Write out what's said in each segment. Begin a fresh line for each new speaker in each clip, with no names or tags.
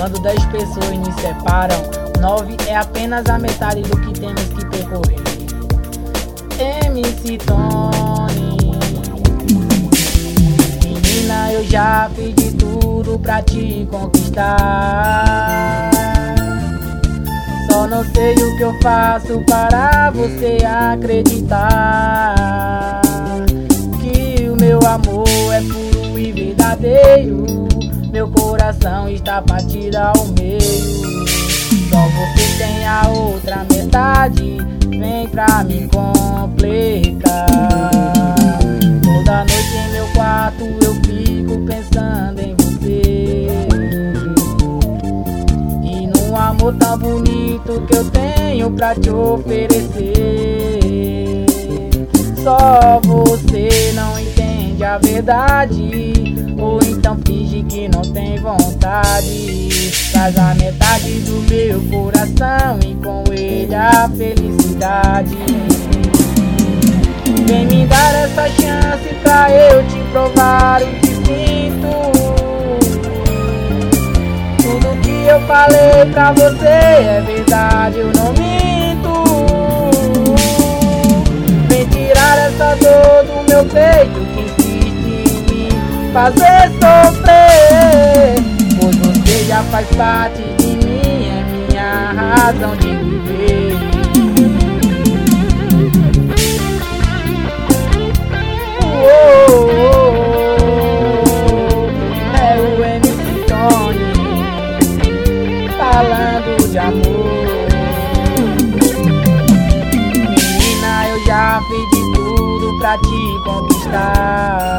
Quando 10 pessoas nos separam, 9 é apenas a metade do que temos que percorrer. MC Tony, menina, eu já fiz de tudo pra te conquistar. Só não sei o que eu faço para você acreditar que o meu amor é puro e verdadeiro. Meu coração está partido ao meio. Só você tem a outra metade, vem pra me completar. Toda noite em meu quarto eu fico pensando em você, e num amor tão bonito que eu tenho pra te oferecer. Só você não entende a verdade, ou então finge que não tem vontade. Traz a metade do meu coração e com ele a felicidade. Vem me dar essa chance pra eu te provar o que sinto. Tudo que eu falei pra você é verdade, eu não minto. Vem tirar essa dor do meu peito que insiste em me fazer sofrer, pois você já faz parte de mim, é minha razão de viver. É o MC Tony falando de amor. Menina, eu já fiz de tudo pra te conquistar.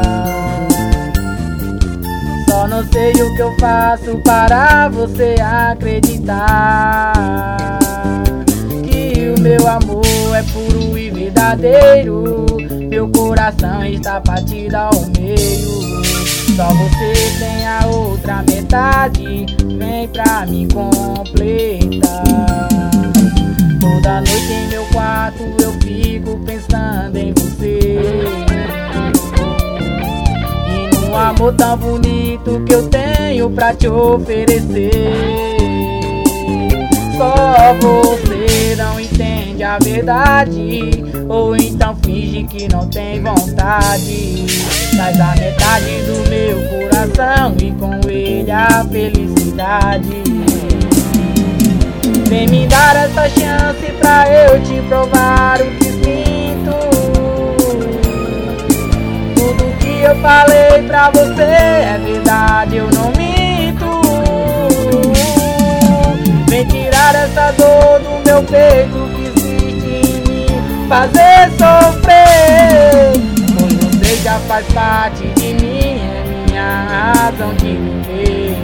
Só não sei o que eu faço para você acreditar que o meu amor é puro e verdadeiro. Meu coração está partido ao meio. Só você tem a outra metade, vem pra me completar. Toda noite em meu quarto eu fico pensando em você, um amor tão bonito que eu tenho pra te oferecer. Só você não entende a verdade, ou então finge que não tem vontade. Traz a metade do meu coração e com ele a felicidade. Vem me dar essa chance pra eu te provar o que sinto. Tudo que eu falei pra você é verdade, eu não minto. Vem tirar essa dor do meu peito que insiste em me fazer sofrer, pois você já faz parte de mim, é minha razão de viver.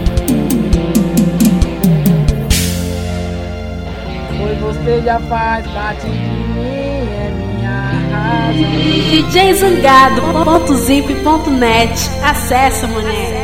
Pois você já faz parte de mim, é minha razão de viver.
DJZangado.zip.net. Acessa, mané.